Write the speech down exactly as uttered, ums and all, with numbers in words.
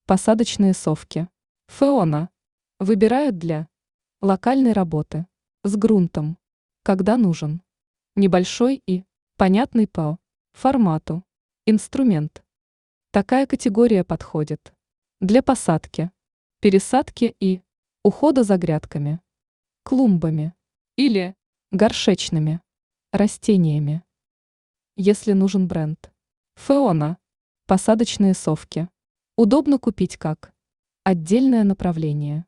Посадочные совки. Феона. Выбирают для локальной работы. С грунтом. Когда нужен. Небольшой и понятный по формату. Инструмент. Такая категория подходит для посадки, пересадки и ухода за грядками, клумбами или горшечными растениями. Если нужен бренд. Феона. Посадочные совки. Удобно купить как отдельное направление.